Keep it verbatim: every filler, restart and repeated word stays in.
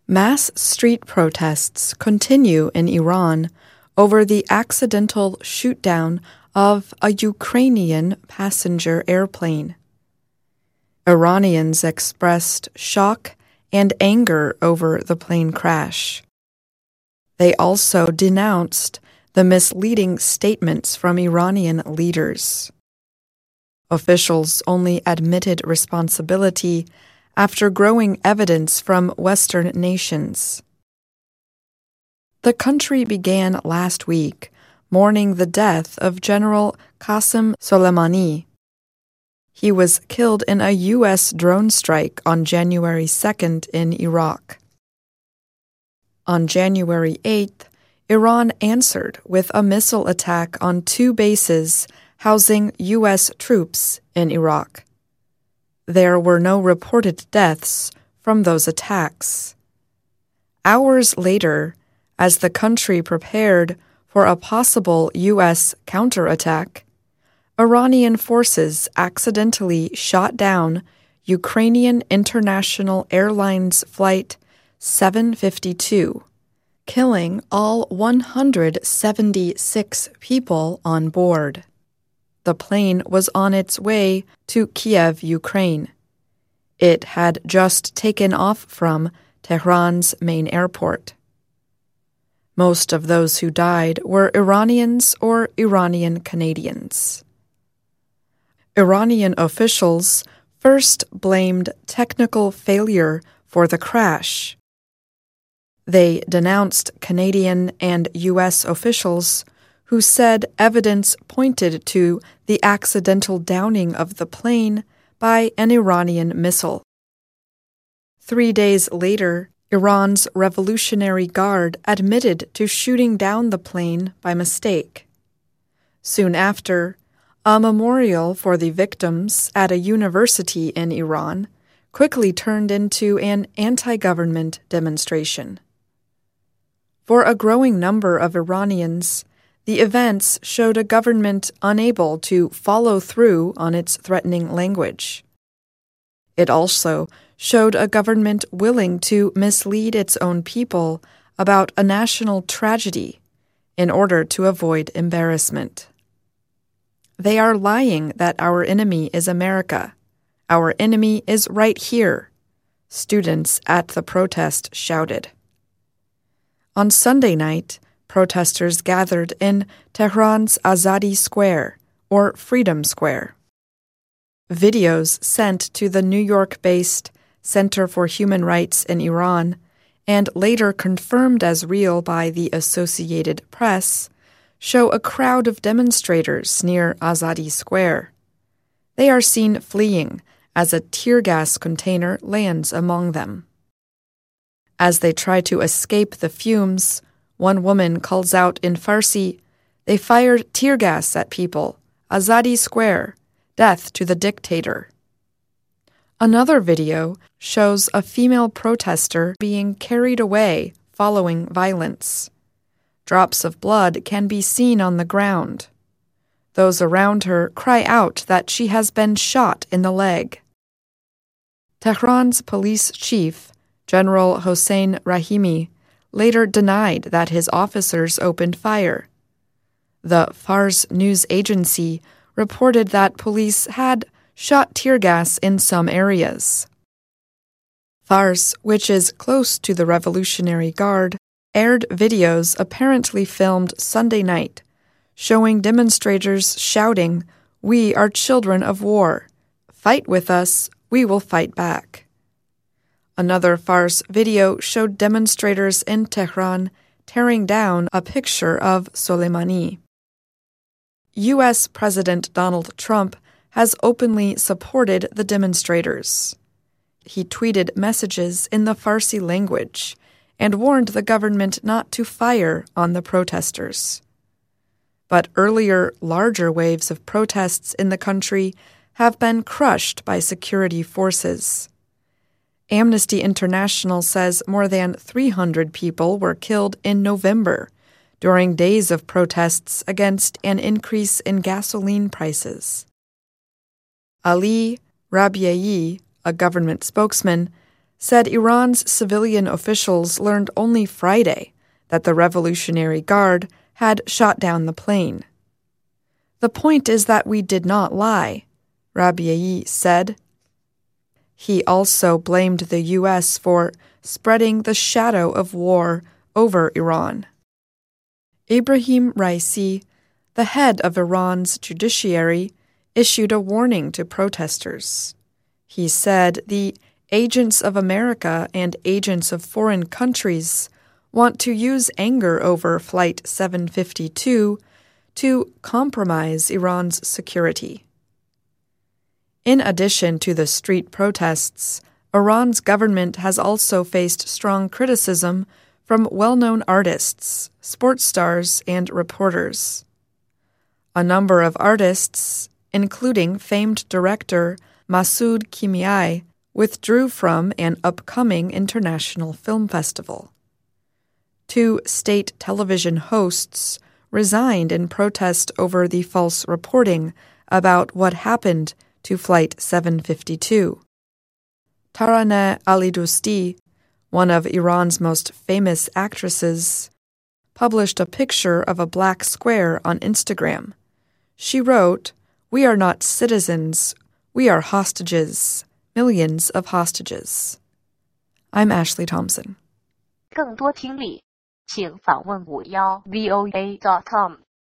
Mass street protests continue in Iran over the accidental shoot-down of a Ukrainian passenger airplane. Iranians expressed shock and anger over the plane crash. They also denounced the misleading statements from Iranian leaders. Officials only admitted responsibility after growing evidence from Western nations. The country began last week mourning the death of General Qasem Soleimani. He was killed in a U S drone strike on January second in Iraq. On January eighth, Iran answered with a missile attack on two bases housing U S troops in Iraq. There were no reported deaths from those attacks. Hours later, as the country prepared for a possible U S counterattack, Iranian forces accidentally shot down Ukrainian International Airlines Flight seven fifty-two, killing all one hundred seventy-six people on board. The plane was on its way to Kiev, Ukraine. It had just taken off from Tehran's main airport. Most of those who died were Iranians or Iranian Canadians. Iranian officials first blamed technical failure for the crash. They denounced Canadian and U S officials who said evidence pointed to the accidental downing of the plane by an Iranian missile. Three days later, Iran's Revolutionary Guard admitted to shooting down the plane by mistake. Soon after, a memorial for the victims at a university in Iran quickly turned into an anti-government demonstration. For a growing number of Iranians, the events showed a government unable to follow through on its threatening language. It also showed a government willing to mislead its own people about a national tragedy in order to avoid embarrassment. They are lying that our enemy is America. Our enemy is right here, students at the protest shouted. On Sunday night, protesters gathered in Tehran's Azadi Square, or Freedom Square. Videos sent to the New York-based Center for Human Rights in Iran, and later confirmed as real by the Associated Press, show a crowd of demonstrators near Azadi Square. They are seen fleeing as a tear gas container lands among them. As they try to escape the fumes, one woman calls out in Farsi, "They fired tear gas at people. Azadi Square. Death to the dictator." Another video shows a female protester being carried away following violence. Drops of blood can be seen on the ground. Those around her cry out that she has been shot in the leg. Tehran's police chief, General Hossein Rahimi, later denied that his officers opened fire. The Fars news agency reported that police had shot tear gas in some areas. Fars, which is close to the Revolutionary Guard, aired videos apparently filmed Sunday night, showing demonstrators shouting, "We are children of war. Fight with us, we will fight back." Another Fars video showed demonstrators in Tehran tearing down a picture of Soleimani. U S President Donald Trump has openly supported the demonstrators. He tweeted messages in the Farsi language and warned the government not to fire on the protesters. But earlier, larger waves of protests in the country have been crushed by security forces. Amnesty International says more than three hundred people were killed in November during days of protests against an increase in gasoline prices. Ali Rabiei, a government spokesman, said Iran's civilian officials learned only Friday that the Revolutionary Guard had shot down the plane. "The point is that we did not lie," Rabiei said. He also blamed the U S for spreading the shadow of war over Iran. Ebrahim Raisi, the head of Iran's judiciary, issued a warning to protesters. He said the agents of America and agents of foreign countries want to use anger over Flight seven fifty-two to compromise Iran's security. In addition to the street protests, Iran's government has also faced strong criticism from well-known artists, sports stars, and reporters. A number of artists, including famed director Masoud Kimiai, withdrew from an upcoming international film festival. Two state television hosts resigned in protest over the false reporting about what happened to Flight seven fifty-two. Taraneh Alidousti, one of Iran's most famous actresses, published a picture of a black square on Instagram. She wrote, "We are not citizens, we are hostages, millions of hostages." I'm Ashley Thompson. 更多听力，请访问五幺 V O A dot com。